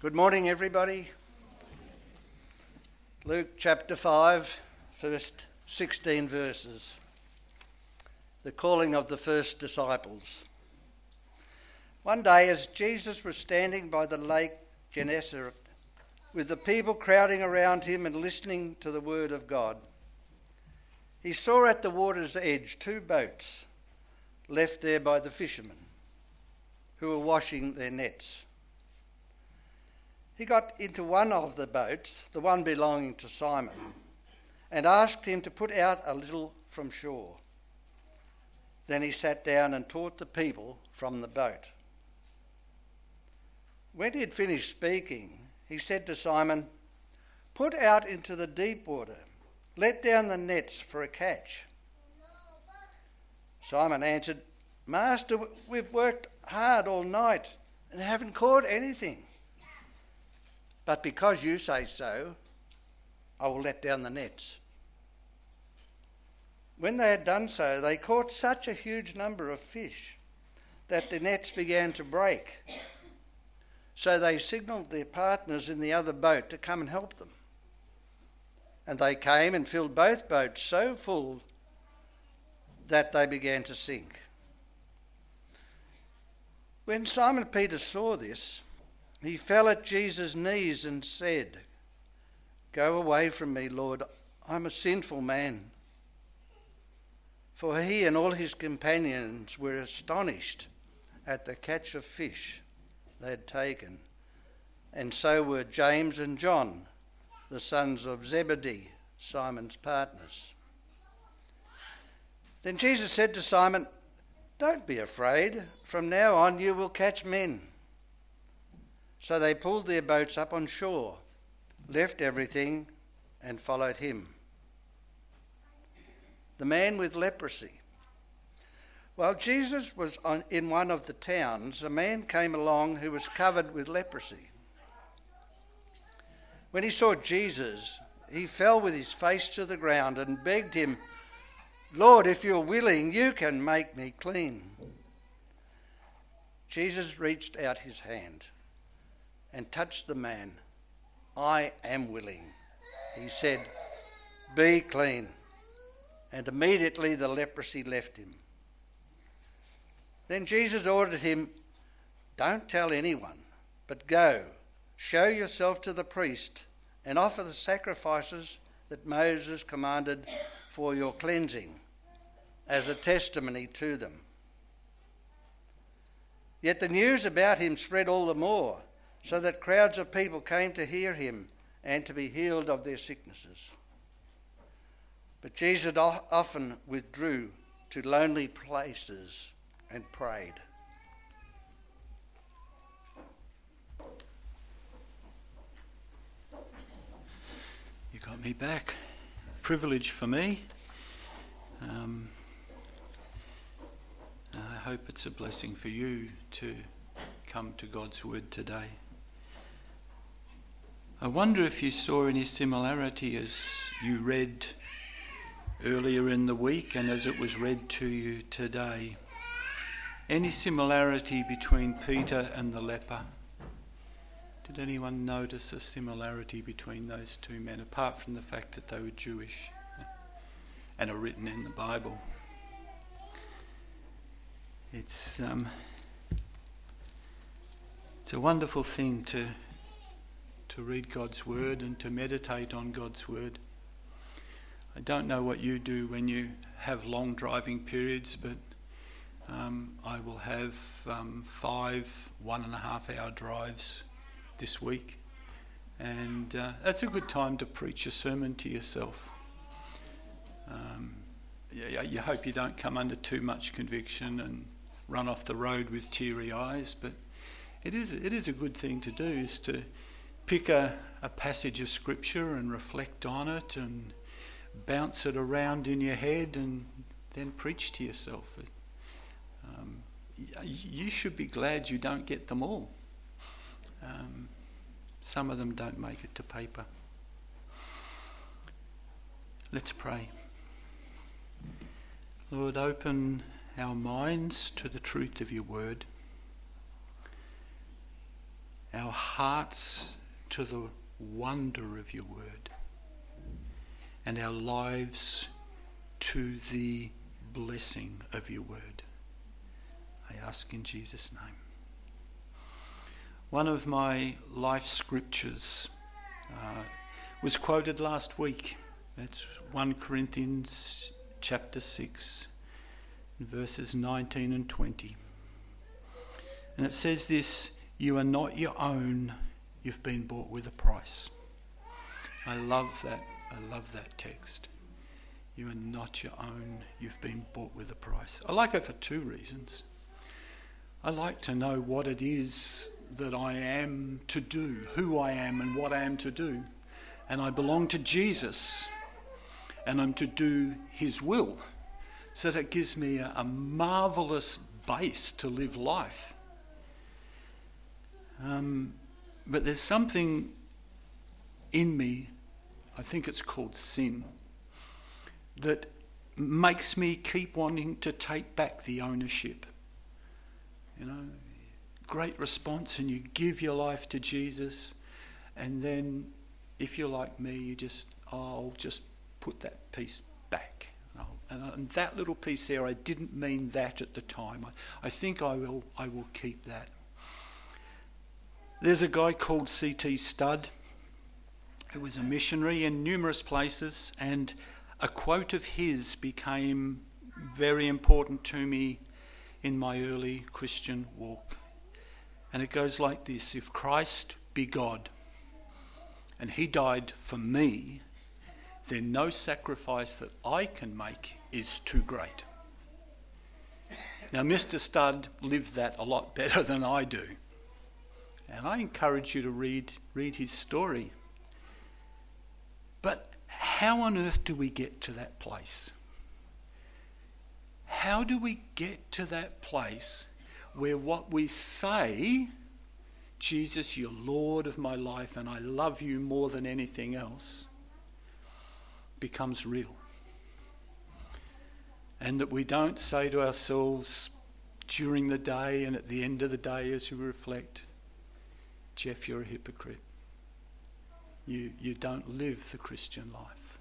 Good morning, everybody. Luke chapter 5, first 16 verses. The calling of the first disciples. One day, as Jesus was standing by the lake Gennesaret, with the people crowding around him and listening to the word of God, he saw at the water's edge 2 boats left there by the fishermen, who were washing their nets. He got into one of the boats, the one belonging to Simon, and asked him to put out a little from shore. Then he sat down and taught the people from the boat. When he had finished speaking, he said to Simon, "Put out into the deep water, let down the nets for a catch." Simon answered, "Master, we've worked hard all night and haven't caught anything. But because you say so, I will let down the nets." When they had done so, they caught such a huge number of fish that the nets began to break. So they signalled their partners in the other boat to come and help them. And they came and filled both boats so full that they began to sink. When Simon Peter saw this, he fell at Jesus' knees and said, "Go away from me, Lord, I'm a sinful man." For he and all his companions were astonished at the catch of fish they had taken, and so were James and John, the sons of Zebedee, Simon's partners. Then Jesus said to Simon, "Don't be afraid. From now on you will catch men." So they pulled their boats up on shore, left everything, and followed him. The man with leprosy. While Jesus was in one of the towns, a man came along who was covered with leprosy. When he saw Jesus, he fell with his face to the ground and begged him, "Lord, if you're willing, you can make me clean." Jesus reached out his hand and touched the man. "I am willing," he said, "be clean." And immediately the leprosy left him. Then Jesus ordered him, "Don't tell anyone, but go, show yourself to the priest, and offer the sacrifices that Moses commanded for your cleansing, as a testimony to them." Yet the news about him spread all the more, so that crowds of people came to hear him and to be healed of their sicknesses. But Jesus often withdrew to lonely places and prayed. You got me back. Privilege for me. I hope it's a blessing for you to come to God's word today. I wonder if you saw any similarity as you read earlier in the week and as it was read to you today. Any similarity between Peter and the leper? Did anyone notice a similarity between those 2 men, apart from the fact that they were Jewish and are written in the Bible? It's a wonderful thing to read God's word and to meditate on God's word. I don't know what you do when you have long driving periods, but I will have 5 1.5-hour drives this week, and that's a good time to preach a sermon to yourself. You hope you don't come under too much conviction and run off the road with teary eyes, but it is a good thing to do, is to pick a passage of scripture and reflect on it and bounce it around in your head and then preach to yourself. You should be glad you don't get them all. Some of them don't make it to paper. Let's pray. Lord, open our minds to the truth of your word. our hearts to the wonder of your word, and our lives to the blessing of your word. I ask in Jesus' name. One of my life scriptures was quoted last week. It's 1 Corinthians chapter 6, verses 19 and 20. And it says this: "You are not your own, you've been bought with a price." I love that. I love that text. You are not your own, you've been bought with a price. I like it for two reasons. I like to know what it is that I am to do, who I am and what I am to do. And I belong to Jesus, and I'm to do his will. So that gives me a marvellous base to live life. But there's something in me, I think it's called sin, that makes me keep wanting to take back the ownership. You know, great response, and you give your life to Jesus, and then if you're like me, you I'll just put that piece back. And that little piece there, I didn't mean that at the time. I think I will keep that. There's a guy called C.T. Studd who was a missionary in numerous places, and a quote of his became very important to me in my early Christian walk. And it goes like this: "If Christ be God and he died for me, then no sacrifice that I can make is too great." Now, Mr. Studd lived that a lot better than I do. And I encourage you to read his story. But how on earth do we get to that place? How do we get to that place where what we say, "Jesus, you're Lord of my life and I love you more than anything else," becomes real? And that we don't say to ourselves during the day and at the end of the day as we reflect, "Jeff, you're a hypocrite. You don't live the Christian life."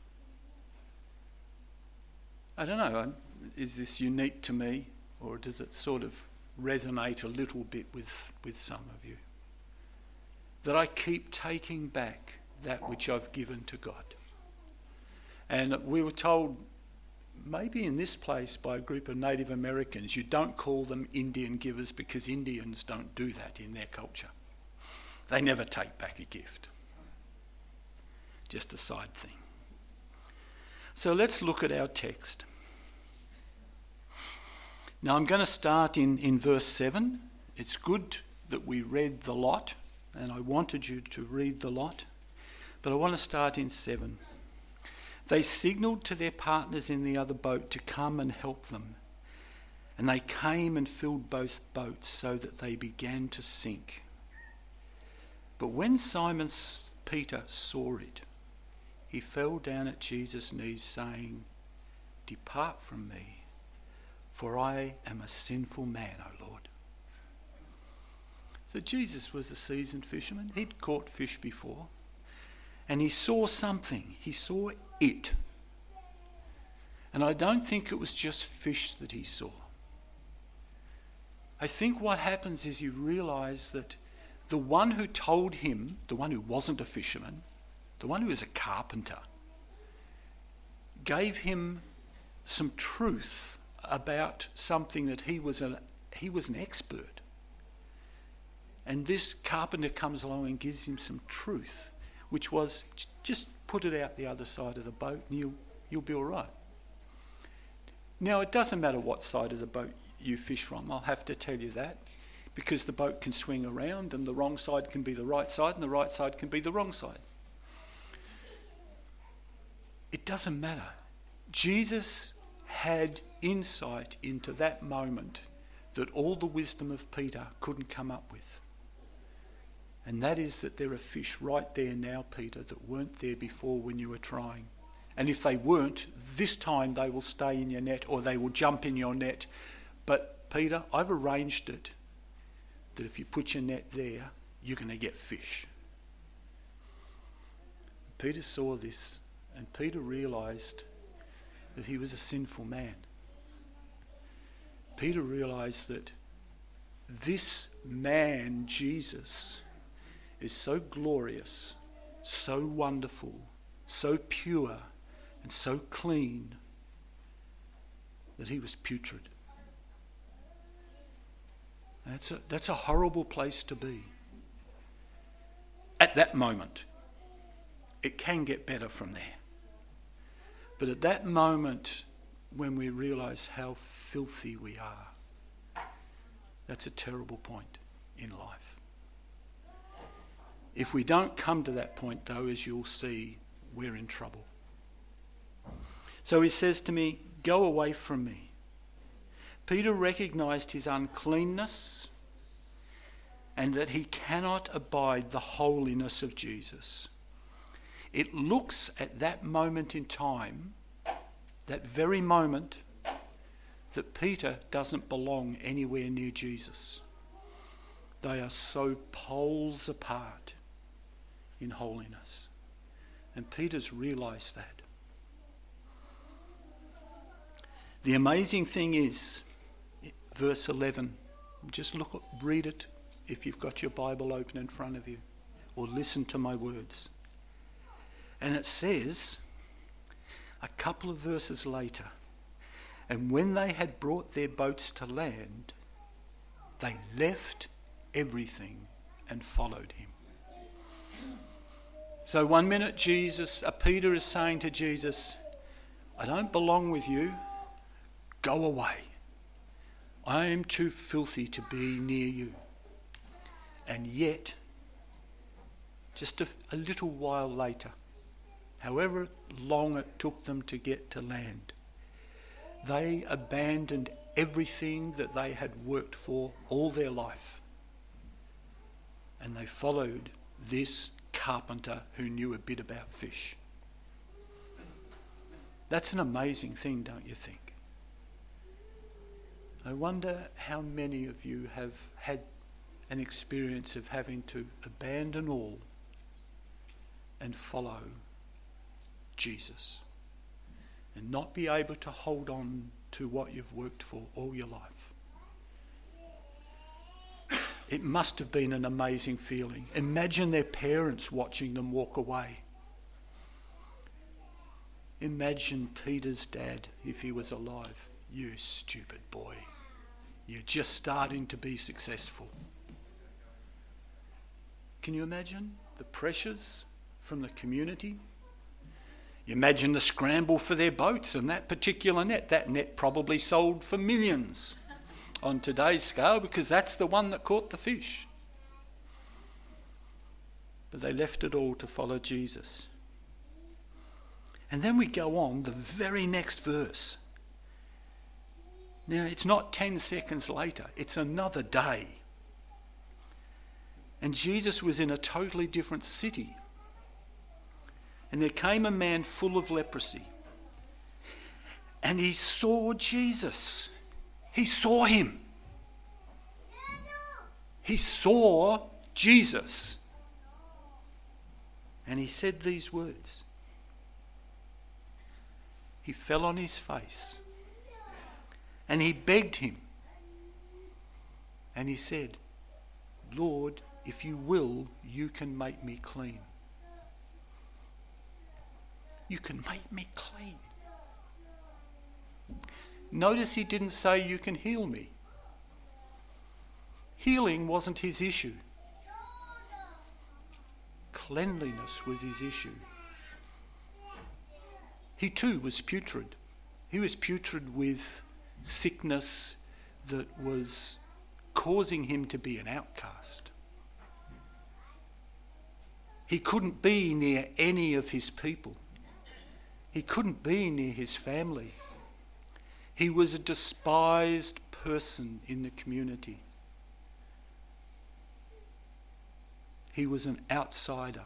I don't know, is this unique to me, or does it sort of resonate a little bit with some of you? That I keep taking back that which I've given to God. And we were told, maybe in this place by a group of Native Americans, you don't call them Indian givers because Indians don't do that in their culture. They never take back a gift. Just a side thing. So let's look at our text. Now I'm going to start in verse 7. It's good that we read the lot, and I wanted you to read the lot, but I want to start in 7. "They signalled to their partners in the other boat to come and help them, and they came and filled both boats so that they began to sink. But when Simon Peter saw it, he fell down at Jesus' knees, saying, 'Depart from me, for I am a sinful man, O Lord.'" So Jesus was a seasoned fisherman. He'd caught fish before. And he saw something. He saw it. And I don't think it was just fish that he saw. I think what happens is you realise that the one who told him, the one who wasn't a fisherman, the one who was a carpenter, gave him some truth about something that he was an expert. And this carpenter comes along and gives him some truth, which was, just put it out the other side of the boat and you'll be all right. Now, it doesn't matter what side of the boat you fish from, I'll have to tell you that, because the boat can swing around and the wrong side can be the right side and the right side can be the wrong side. It doesn't matter. Jesus had insight into that moment that all the wisdom of Peter couldn't come up with. And that is that there are fish right there now, Peter, that weren't there before when you were trying. And if they weren't, this time they will stay in your net or they will jump in your net. But Peter, I've arranged it that if you put your net there, you're going to get fish. Peter saw this, and Peter realised that he was a sinful man. Peter realised that this man, Jesus, is so glorious, so wonderful, so pure, and so clean that he was putrid. That's a horrible place to be. At that moment, it can get better from there. But at that moment, when we realise how filthy we are, that's a terrible point in life. If we don't come to that point, though, as you'll see, we're in trouble. So he says to me, "Go away from me." Peter recognised his uncleanness and that he cannot abide the holiness of Jesus. It looks at that moment in time, that very moment, that Peter doesn't belong anywhere near Jesus. They are so poles apart in holiness. And Peter's realised that. The amazing thing is, verse 11, just read it if you've got your Bible open in front of you, or listen to my words. And it says, a couple of verses later, and when they had brought their boats to land, they left everything and followed him. So 1 minute Peter is saying to Jesus, I don't belong with you, go away. I am too filthy to be near you. And yet, just a little while later, however long it took them to get to land, they abandoned everything that they had worked for all their life. And they followed this carpenter who knew a bit about fish. That's an amazing thing, don't you think? I wonder how many of you have had an experience of having to abandon all and follow Jesus and not be able to hold on to what you've worked for all your life. It must have been an amazing feeling. Imagine their parents watching them walk away. Imagine Peter's dad, if he was alive. You stupid boy. You're just starting to be successful. Can you imagine the pressures from the community? You imagine the scramble for their boats and that particular net. That net probably sold for millions on today's scale because that's the one that caught the fish. But they left it all to follow Jesus. And then we go on, the very next verse. Now, it's not 10 seconds later, it's another day. And Jesus was in a totally different city. And there came a man full of leprosy. And he saw Jesus. He saw him. He saw Jesus. And he said these words. He fell on his face. And he begged him. And he said, Lord, if you will, you can make me clean. You can make me clean. Notice he didn't say you can heal me. Healing wasn't his issue. Cleanliness was his issue. He too was putrid. He was putrid with sickness that was causing him to be an outcast. He couldn't be near any of his people. He couldn't be near his family. He was a despised person in the community. He was an outsider.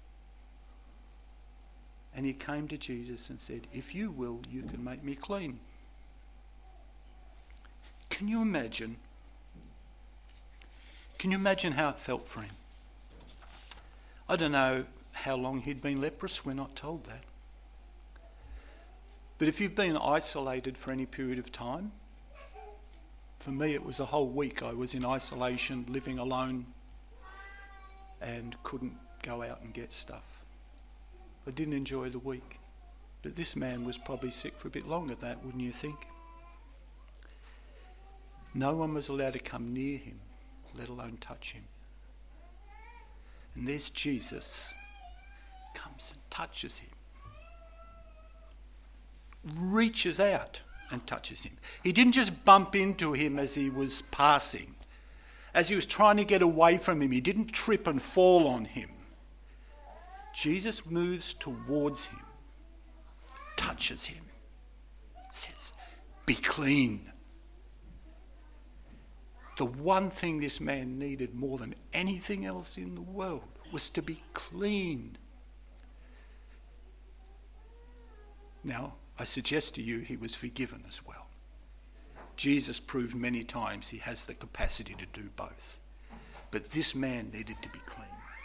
And he came to Jesus and said, if you will, you can make me clean. Can you imagine? Can you imagine how it felt for him? I don't know how long he'd been leprous, we're not told that. But if you've been isolated for any period of time, for me it was a whole week I was in isolation, living alone, and couldn't go out and get stuff. I didn't enjoy the week. But this man was probably sick for a bit longer than that, wouldn't you think? No one was allowed to come near him, let alone touch him. And there's Jesus, comes and touches him. Reaches out and touches him. He didn't just bump into him as he was passing. As he was trying to get away from him, he didn't trip and fall on him. Jesus moves towards him, touches him, says, "Be clean." The one thing this man needed more than anything else in the world was to be clean. Now, I suggest to you he was forgiven as well. Jesus proved many times he has the capacity to do both. But this man needed to be clean.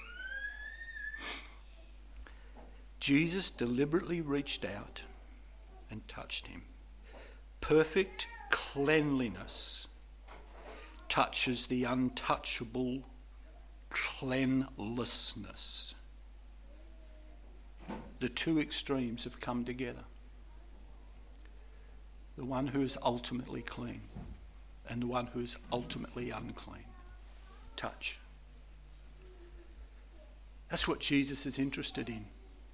Jesus deliberately reached out and touched him. Perfect cleanliness touches the untouchable cleanlessness. The two extremes have come together. The one who is ultimately clean and the one who is ultimately unclean. Touch. That's what Jesus is interested in.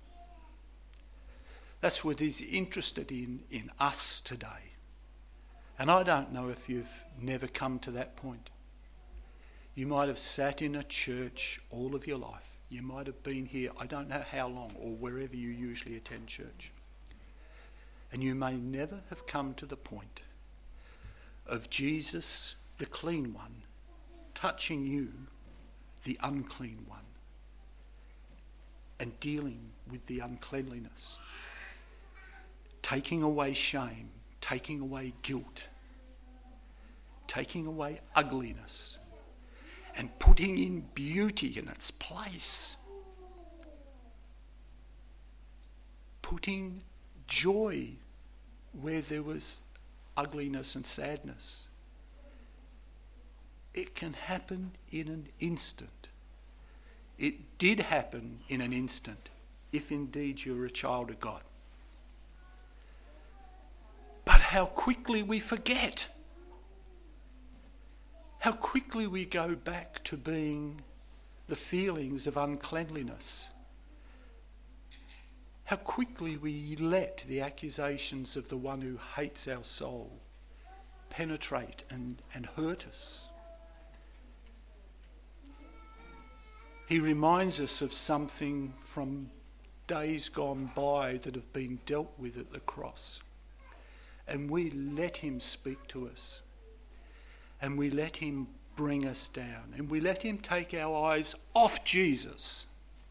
That's what he's interested in us today. And I don't know if you've never come to that point. You might have sat in a church all of your life. You might have been here, I don't know how long, or wherever you usually attend church. And you may never have come to the point of Jesus, the clean one, touching you, the unclean one, and dealing with the uncleanliness. Taking away shame, taking away guilt, taking away ugliness, and putting in beauty in its place. Putting joy where there was ugliness and sadness. It can happen in an instant. It did happen in an instant, if indeed you're a child of God. But how quickly we forget. How quickly we go back to being the feelings of uncleanliness. How quickly we let the accusations of the one who hates our soul penetrate and hurt us. He reminds us of something from days gone by that have been dealt with at the cross. And we let him speak to us. And we let him bring us down. And we let him take our eyes off Jesus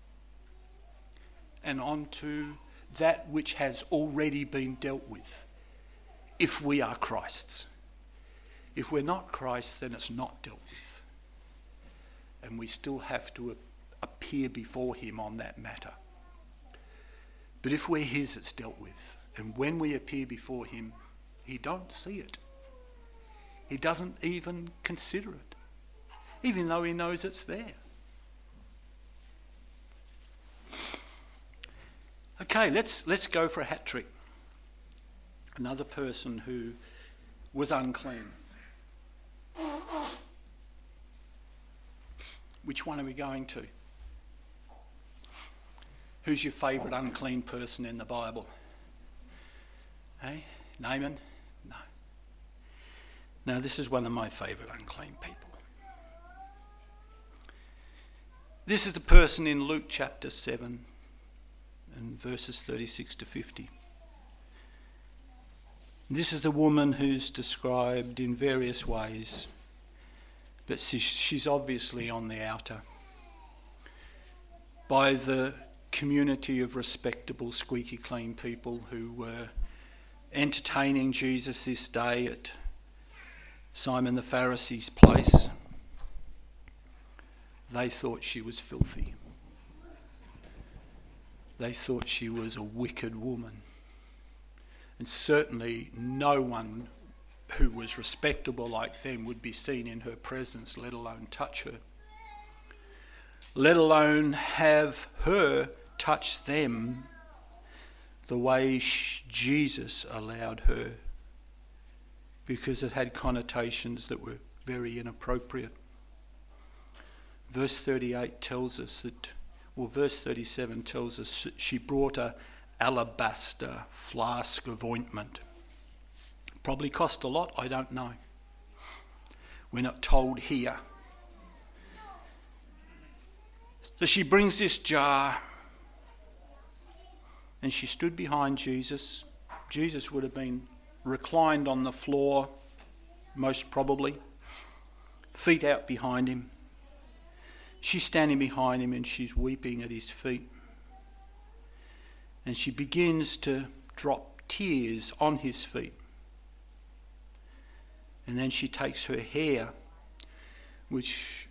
and onto that which has already been dealt with, if we are Christ's. If we're not Christ's, then it's not dealt with. And we still have to appear before him on that matter. But if we're his, it's dealt with. And when we appear before him, he don't see it. He doesn't even consider it, even though he knows it's there. Okay, let's go for a hat trick. Another person who was unclean. Which one are we going to? Who's your favourite unclean person in the Bible? Hey, Naaman? No. No, this is one of my favourite unclean people. This is the person in Luke chapter 7 and verses 36 to 50. This is the woman who's described in various ways, but she's obviously on the outer. By the community of respectable, squeaky clean people who were entertaining Jesus this day at Simon the Pharisee's place. They thought she was filthy. they thought she was a wicked woman. And certainly no one who was respectable like them would be seen in her presence, let alone touch her. Let alone have her touch them the way Jesus allowed her, because it had connotations that were very inappropriate. Verse 38 tells us that, verse 37 tells us that she brought a alabaster flask of ointment. Probably cost a lot, I don't know. We're not told here. So she brings this jar and she stood behind Jesus. Jesus would have been reclined on the floor, most probably, feet out behind him. She's standing behind him and she's weeping at his feet. And she begins to drop tears on his feet. And then she takes her hair, which,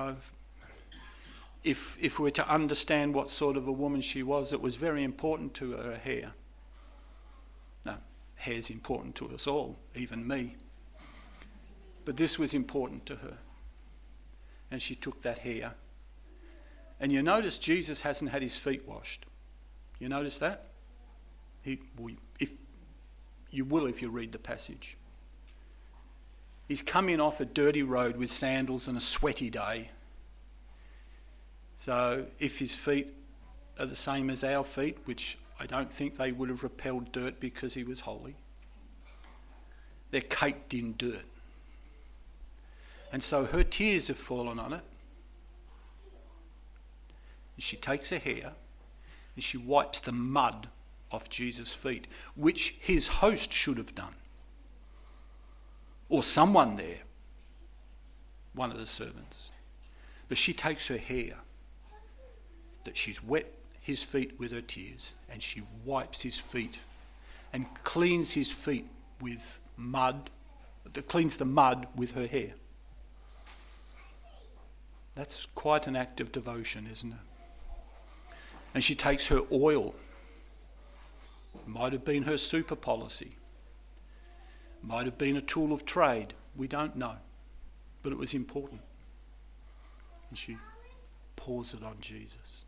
if we're to understand what sort of a woman she was, it was very important to her hair. Now, hair's important to us all, even me. But this was important to her. And she took that hair. And you notice Jesus hasn't had his feet washed. You notice that? If you read the passage. He's coming off a dirty road with sandals and a sweaty day. So if his feet are the same as our feet, which I don't think they would have repelled dirt because he was holy, they're caked in dirt. And so her tears have fallen on it. And she takes her hair and she wipes the mud off Jesus' feet, which his host should have done. Or someone there, one of the servants. But she takes her hair, that she's wet his feet with her tears, and she wipes his feet and cleans his feet with mud, cleans the mud with her hair. That's quite an act of devotion, isn't it? And she takes her oil. It might have been her super policy. Might have been a tool of trade. We don't know. But it was important. And she pours it on Jesus.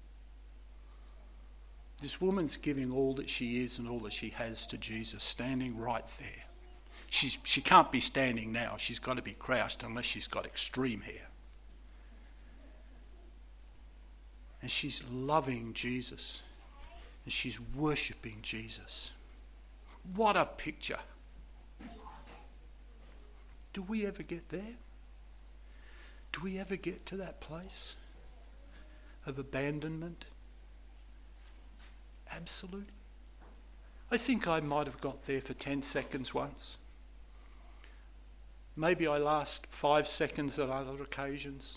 This woman's giving all that she is and all that she has to Jesus, standing right there. She can't be standing now. She's got to be crouched unless she's got extreme hair. And she's loving Jesus. And she's worshipping Jesus. What a picture. Do we ever get there? Do we ever get to that place of abandonment? Absolutely. I think I might have got there for 10 seconds once. Maybe I last 5 seconds on other occasions.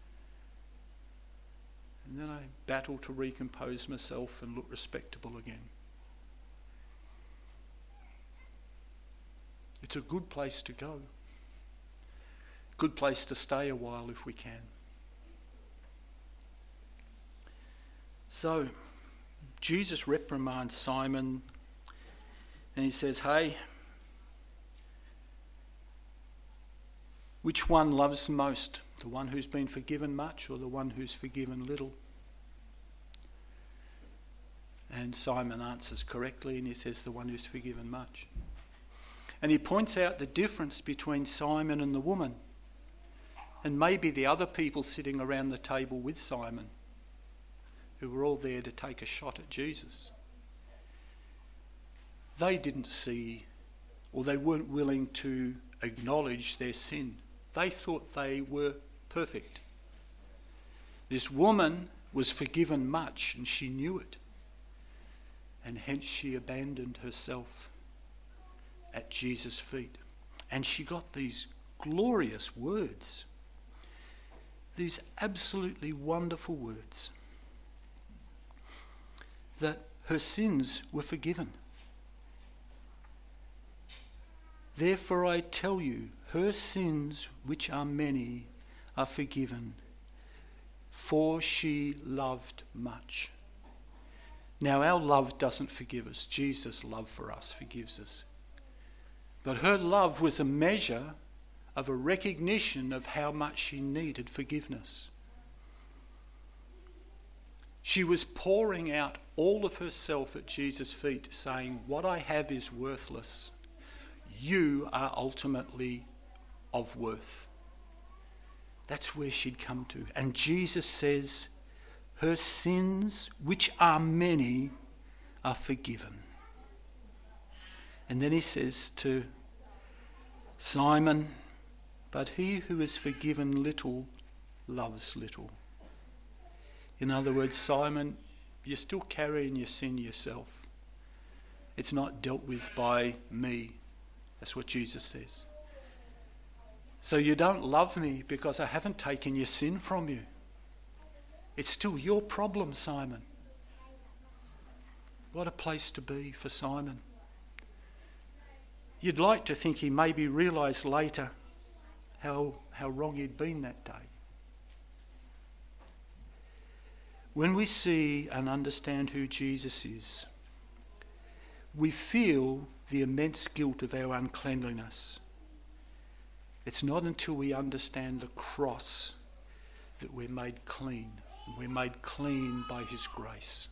And then I battle to recompose myself and look respectable again. It's a good place to go. Good place to stay a while if we can. So, Jesus reprimands Simon and he says, hey, which one loves most? The one who's been forgiven much or the one who's forgiven little? And Simon answers correctly and he says, the one who's forgiven much. And he points out the difference between Simon and the woman. And maybe the other people sitting around the table with Simon, who were all there to take a shot at Jesus. They didn't see, or they weren't willing to acknowledge their sin. They thought they were perfect. This woman was forgiven much and she knew it. And hence she abandoned herself at Jesus' feet. And she got these glorious words. These absolutely wonderful words. That her sins were forgiven. Therefore I tell you, her sins, which are many, are forgiven, for she loved much. Now, our love doesn't forgive us. Jesus' love for us forgives us. But her love was a measure of a recognition of how much she needed forgiveness. She was pouring out all of herself at Jesus' feet, saying, "What I have is worthless. You are ultimately of worth." That's where she'd come to. And Jesus says, her sins, which are many, are forgiven. And then he says to Simon, "But he who is forgiven little loves little." In other words, Simon, you're still carrying your sin yourself. It's not dealt with by me. That's what Jesus says. So you don't love me because I haven't taken your sin from you. It's still your problem, Simon. What a place to be for Simon. You'd like to think he maybe realised later how wrong he'd been that day. When we see and understand who Jesus is, we feel the immense guilt of our uncleanliness. It's not until we understand the cross that we're made clean. We're made clean by his grace.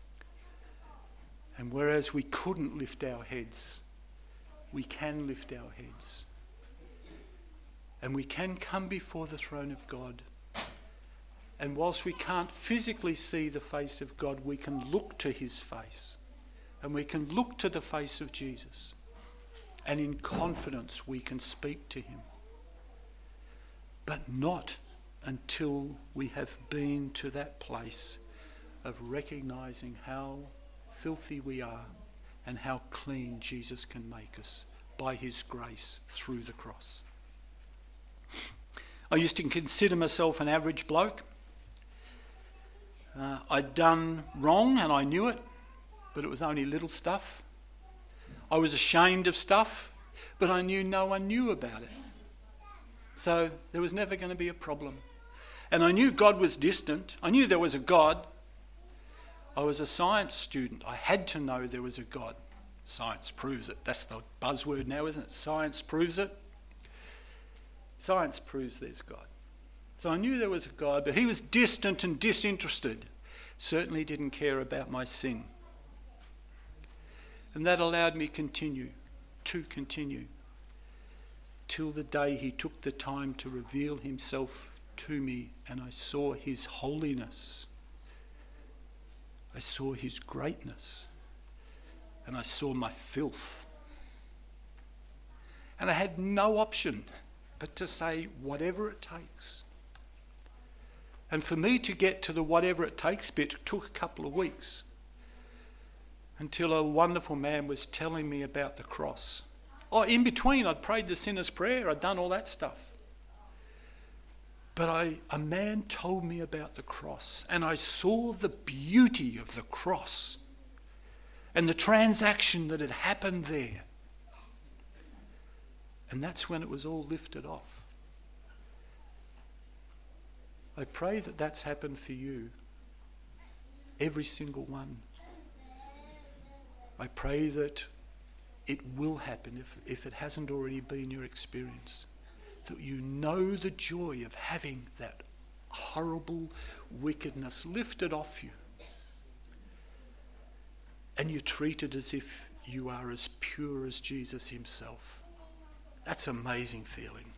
And whereas we couldn't lift our heads, we can lift our heads. And we can come before the throne of God. And whilst we can't physically see the face of God, we can look to his face. And we can look to the face of Jesus. And in confidence we can speak to him. But not until we have been to that place of recognising how filthy we are and how clean Jesus can make us by his grace through the cross. I used to consider myself an average bloke. I'd done wrong and I knew it, but it was only little stuff. I was ashamed of stuff, but I knew no one knew about it. So there was never going to be a problem. And I knew God was distant. I knew there was a God. I was a science student. I had to know there was a God. Science proves it. That's the buzzword now, isn't it? Science proves it. Science proves there's God. So I knew there was a God, but he was distant and disinterested. Certainly didn't care about my sin. And that allowed me to continue, till the day he took the time to reveal himself to me and I saw his holiness. I saw his greatness. And I saw my filth. And I had no option but to say whatever it takes. And for me to get to the whatever it takes bit took a couple of weeks, until a wonderful man was telling me about the cross. Oh, in between I'd prayed the sinner's prayer, I'd done all that stuff. But a man told me about the cross, and I saw the beauty of the cross and the transaction that had happened there. And that's when it was all lifted off. I pray that that's happened for you, every single one. I pray that it will happen if it hasn't already been your experience. That you know the joy of having that horrible wickedness lifted off you. And you're treated as if you are as pure as Jesus himself. That's an amazing feeling.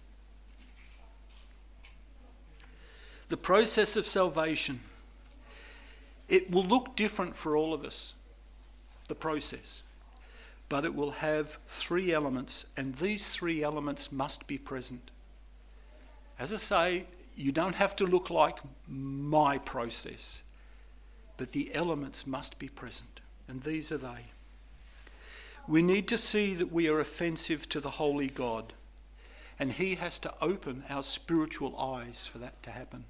The process of salvation, it will look different for all of us, the process. But it will have three elements, and these three elements must be present. As I say, you don't have to look like my process, but the elements must be present, and these are they. We need to see that we are offensive to the holy God, and he has to open our spiritual eyes for that to happen.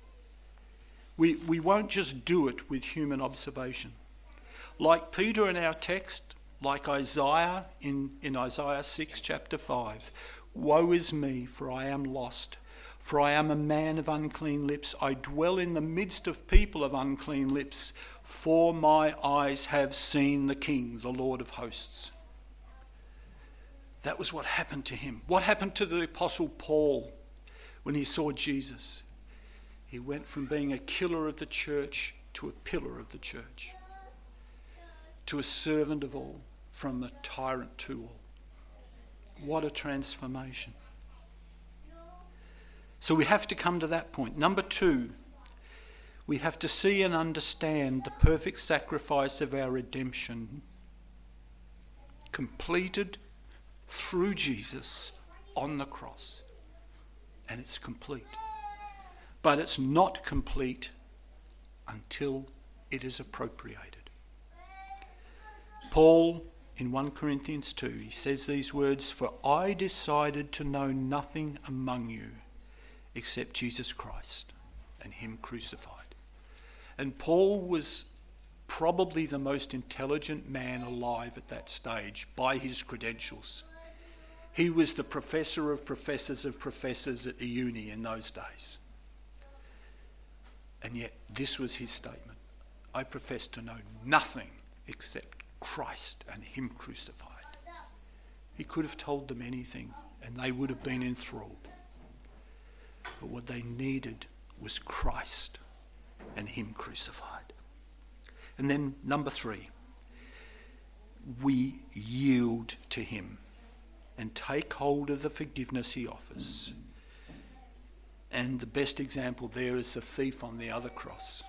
We won't just do it with human observation. Like Peter in our text, like Isaiah in Isaiah 6 chapter 5, "Woe is me, for I am lost, For I am a man of unclean lips. I dwell in the midst of people of unclean lips. For my eyes have seen the King, the Lord of hosts. That was what happened to him. What happened to the Apostle Paul when he saw Jesus? He went from being a killer of the church to a pillar of the church, to a servant of all, from a tyrant to all. What a transformation. So we have to come to that point. Number 2, we have to see and understand the perfect sacrifice of our redemption, completed through Jesus on the cross. And it's complete. But it's not complete until it is appropriated. Paul, in 1 Corinthians 2, he says these words, "For I decided to know nothing among you except Jesus Christ and him crucified." And Paul was probably the most intelligent man alive at that stage by his credentials. He was the professor of professors at the uni in those days. And yet this was his statement: I profess to know nothing except Christ and him crucified. He could have told them anything and they would have been enthralled. But what they needed was Christ and him crucified. And then number 3, we yield to him and take hold of the forgiveness he offers. And the best example there is the thief on the other cross.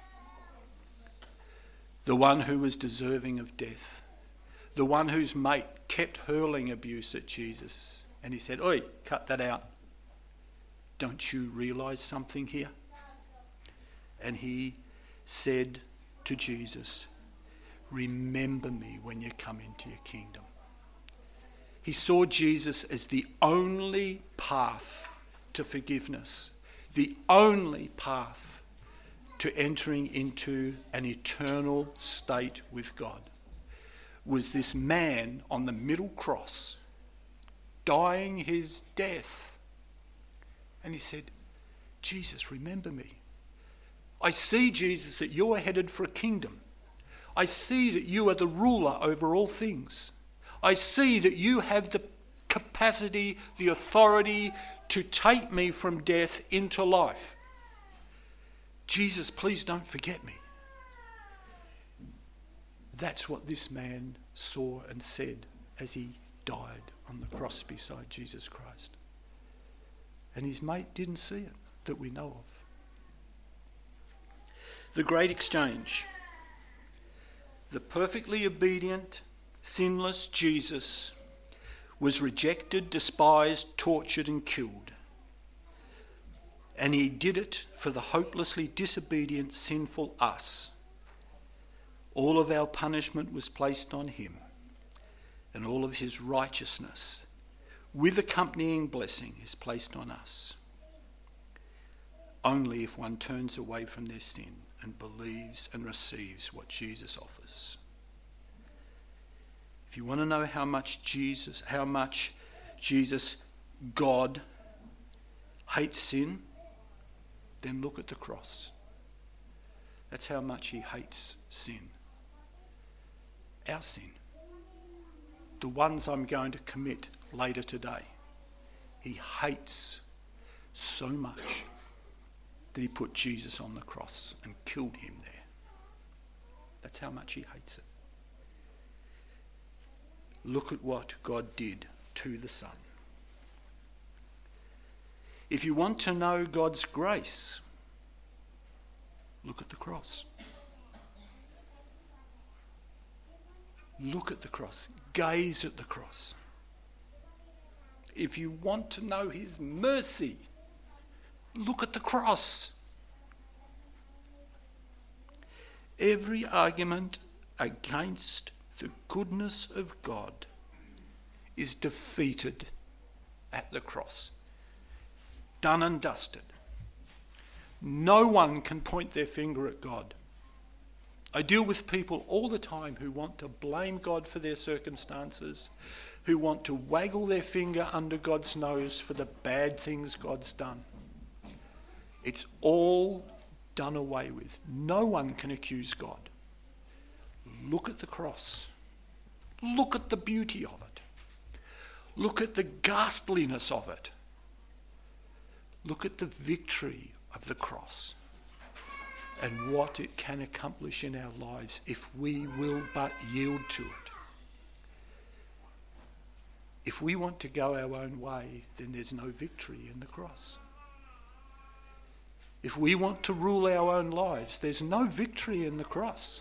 The one who was deserving of death. The one whose mate kept hurling abuse at Jesus. And he said, "Oi, cut that out. Don't you realise something here?" And he said to Jesus, "Remember me when you come into your kingdom." He saw Jesus as the only path to forgiveness, the only path to entering into an eternal state with God. Was this man on the middle cross, dying his death. And he said, "Jesus, remember me. I see, Jesus, that you're headed for a kingdom. I see that you are the ruler over all things. I see that you have the capacity, the authority to take me from death into life. Jesus, please don't forget me." That's what this man saw and said as he died on the cross beside Jesus Christ. And his mate didn't see it, that we know of. The great exchange. The perfectly obedient, sinless Jesus was rejected, despised, tortured and killed. And he did it for the hopelessly disobedient, sinful us. All of our punishment was placed on him, and all of his righteousness, with accompanying blessing, is placed on us. Only if one turns away from their sin and believes and receives what Jesus offers. If you want to know how much Jesus, God, hates sin, then look at the cross. That's how much he hates sin. Our sin. The ones I'm going to commit later today. He hates so much that he put Jesus on the cross and killed him there. That's how much he hates it. Look at what God did to the Son. If you want to know God's grace, look at the cross. Look at the cross. Gaze at the cross. If you want to know his mercy, look at the cross. Every argument against the goodness of God is defeated at the cross. Done and dusted. No one can point their finger at God. I deal with people all the time who want to blame God for their circumstances, who want to waggle their finger under God's nose for the bad things God's done. It's all done away with. No one can accuse God. Look at the cross. Look at the beauty of it. Look at the ghastliness of it. Look at the victory of the cross and what it can accomplish in our lives if we will but yield to it. If we want to go our own way, then there's no victory in the cross. If we want to rule our own lives, there's no victory in the cross.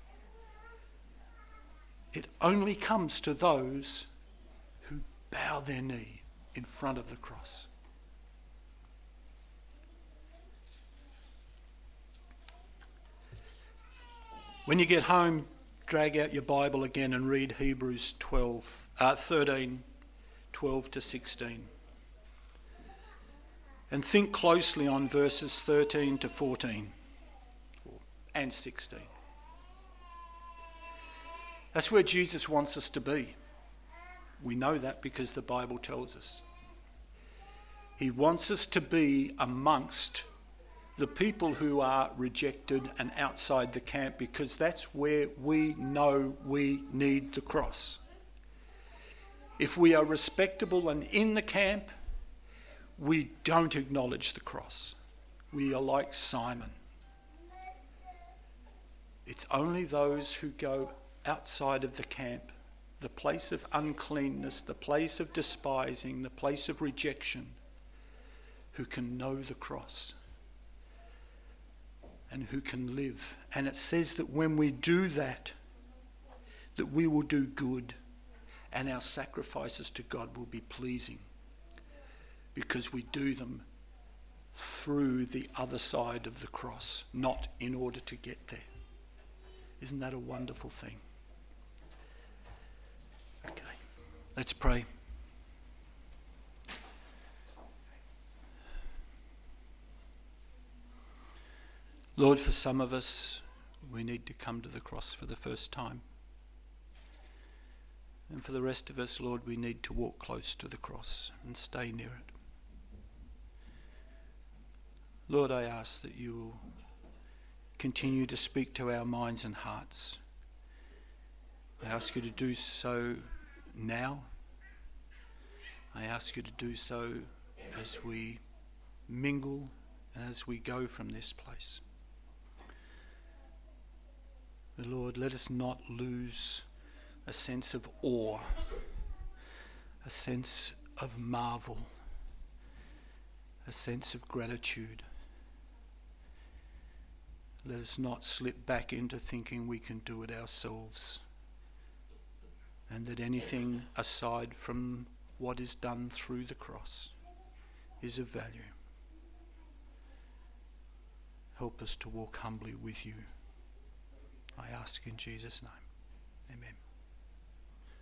It only comes to those who bow their knee in front of the cross. When you get home, drag out your Bible again and read Hebrews 13, 12 to 16. And think closely on verses 13 to 14 and 16. That's where Jesus wants us to be. We know that because the Bible tells us. He wants us to be amongst the people who are rejected and outside the camp, because that's where we know we need the cross. If we are respectable and in the camp, we don't acknowledge the cross. We are like Simon. It's only those who go outside of the camp, the place of uncleanness, the place of despising, the place of rejection, who can know the cross and who can live. And it says that when we do that, that we will do good and our sacrifices to God will be pleasing, because we do them through the other side of the cross, not in order to get there. Isn't that a wonderful thing? Okay, let's pray. Lord, for some of us, we need to come to the cross for the first time. And for the rest of us, Lord, we need to walk close to the cross and stay near it. Lord, I ask that you will continue to speak to our minds and hearts. I ask you to do so now. I ask you to do so as we mingle and as we go from this place. But Lord, let us not lose a sense of awe, a sense of marvel, a sense of gratitude. Let us not slip back into thinking we can do it ourselves, and that anything aside from what is done through the cross is of value. Help us to walk humbly with you. I ask in Jesus' name. Amen.